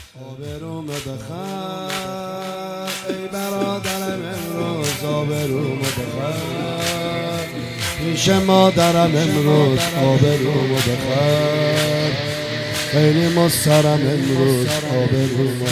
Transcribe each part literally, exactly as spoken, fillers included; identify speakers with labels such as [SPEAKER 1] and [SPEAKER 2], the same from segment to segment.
[SPEAKER 1] آبرومو بخر ای برادرم امروز، آبرومو بخر پیش مادرم امروز، آبرومو بخر خیلی مضطرم امروز، آبرومو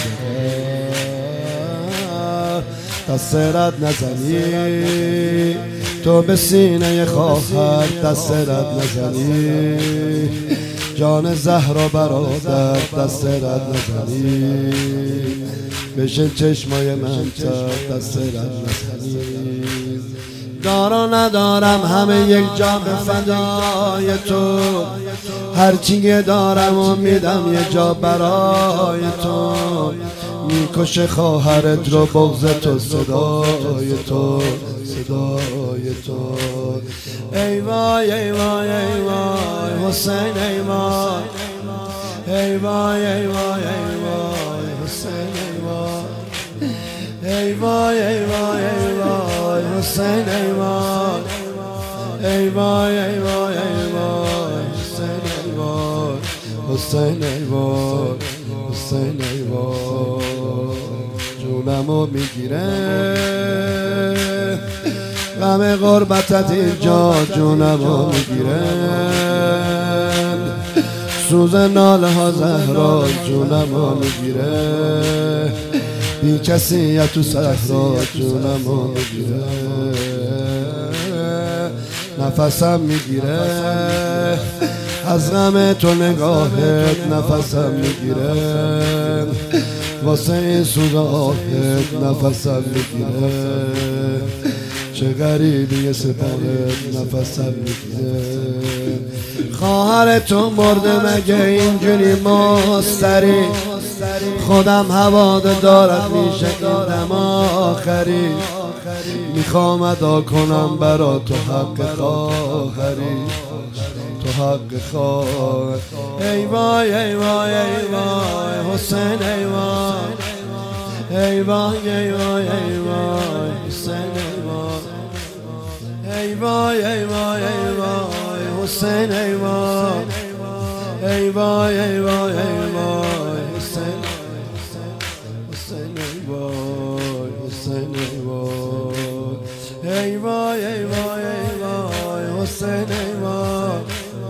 [SPEAKER 1] بخر. دست رد نزنی تو به سینه خواهر، دست رد نزنی جان زهرا برادر، دست رد نزنی بشه چشمای من تر، دست رد نزنی. دارا ندارم همه یک جا به فدای تو، هرچی دارم و میدم یه جا برای تو. میکشه خواهرت رو بغض تو، صدای تو، صدای تو. ای وای ای وای ای وای حسین، ای وای ای وای ای وای ای وای حسین، ای وای ای وای ای وای ای وای حسین، ای وای ای وای ای وای ای وای حسین، ای وای حسین، ای وای حسین، ای وای. جونمو میگیره غم غربتت اینجا، جونمو میگیره سوز ناله ها زهرا، جونمو میگیره بی کسیت تو صحرا، جونمو میگیره نفسم میگیره از غم تو نگاهت، نفسم میگیره واسه این سوز آهت، نفسم میگیره چه غریبی سپاهت، نفسم میگیره. خواهر تو مرده مگه اینجوری مستری، خودم هواده دارد میشه این دم آخری. میخوام ادا کنم برا تو حق خواهری، تو حق خواهر. ای وای ای وای ای وای حسین، ای وای ای وای ای وای ای وای حسین، ای وای ای وای ای وای ای وای حسین، ای وای ای وای ای وای ای وای حسین، حسین، ای وای حسین، ای وای ای وای ای وای ای وای حسین، ای وای.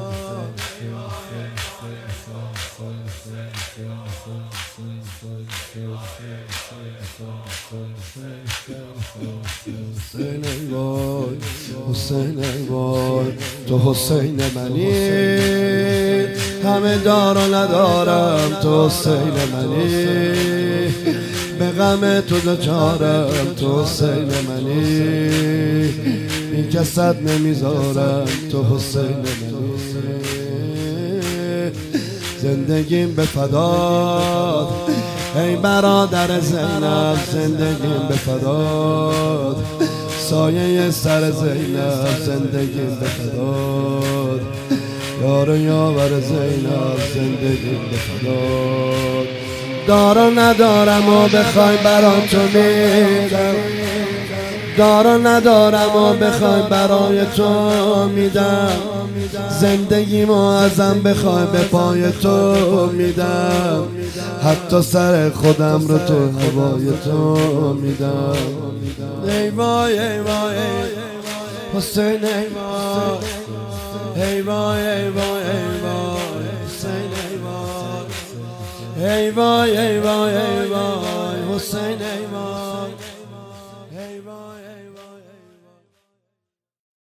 [SPEAKER 1] حسین، ای وای حسین، ای وای تو حسین منی، همه دار و ندارم تو حسین منی. به غم تو دچارم تو حسین منی، این کست نمیذارم تو حسین منی. زندگیم به فداد ای برادر زینب، زندگیم به فداد سایه سر زینب، زندگیم به فداد یار یاور زینب، زندگیم به فداد. دارا ندارم و بخوای برا تو میدم، دارا ندارم و بخوای برای تو میدم. زندگیمو ازم بخوای به پای تو میدم، حتی سر خودم رو تو هوای تو میدم. ای وای ای وای حسین، ای وای ای وای ای وای ای وای حسین، ای وای ای وای ای وای ای وای حسین، ای وای ای وای ای وای.